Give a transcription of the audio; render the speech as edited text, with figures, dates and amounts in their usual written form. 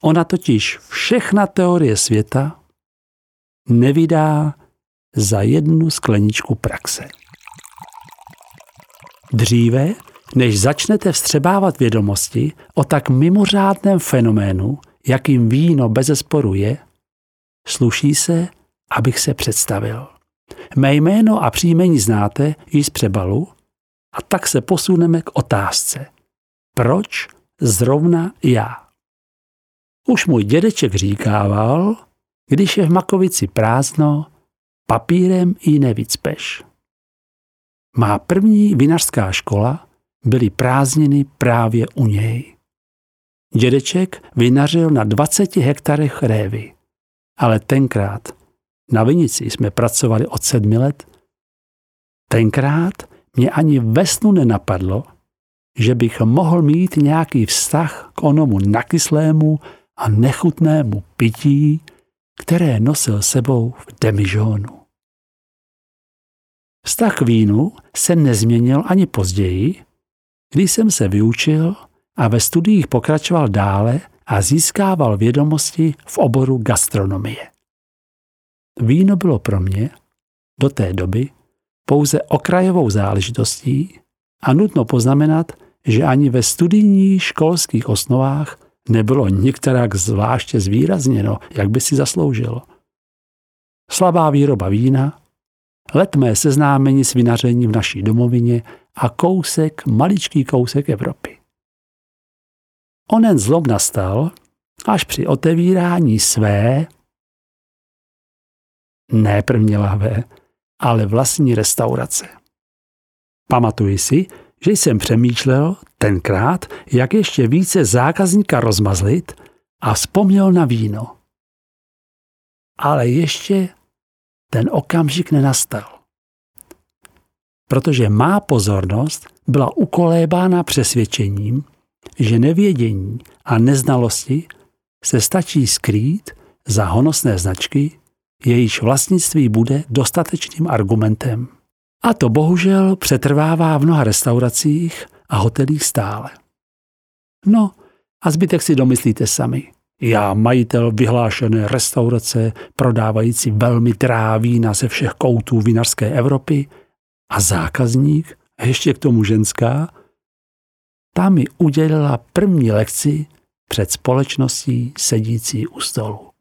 Ona totiž všechna teorie světa nevydá za jednu skleničku praxe. Dříve, než začnete vstřebávat vědomosti o tak mimořádném fenoménu, jakým víno bezesporu je, sluší se, abych se představil. Mé jméno a příjmení znáte již z přebalu a tak se posuneme k otázce. Proč zrovna já? Už můj dědeček říkával, když je v makovici prázdno, papírem ji nevycpeš. Má první vinařská škola byly prázdniny právě u něj. Dědeček vinařil na 20 hektarech révy, ale tenkrát na vinici jsme pracovali od 7 let. Tenkrát mě ani ve snu nenapadlo, že bych mohl mít nějaký vztah k onomu nakyslému a nechutnému pití, které nosil sebou v demižónu. Vztah k vínu se nezměnil ani později, když jsem se vyučil a ve studiích pokračoval dále a získával vědomosti v oboru gastronomie. Víno bylo pro mě do té doby pouze okrajovou záležitostí a nutno poznamenat, že ani ve studijních školských osnovách nebylo nikterak zvláště zvýrazněno, jak by si zasloužilo. Slabá výroba vína, letmé seznámení s vinařením v naší domovině a maličký kousek Evropy. Onen zlom nastal až při otevírání své, ne první lahve, ale vlastní restaurace. Pamatuji si, že jsem přemýšlel tenkrát, jak ještě více zákazníka rozmazlit a vzpomněl na víno. Ale ještě ten okamžik nenastal. Protože má pozornost byla ukolébána přesvědčením, že nevědění a neznalosti se stačí skrýt za honosné značky, jejíž vlastnictví bude dostatečným argumentem. A to bohužel přetrvává v mnoha restauracích a hotelích stále. No a zbytek si domyslíte sami. Já, majitel vyhlášené restaurace, prodávající velmi drahá vína ze všech koutů vinařské Evropy a zákazník, a ještě k tomu ženská, ta mi udělila první lekci před společností sedící u stolu.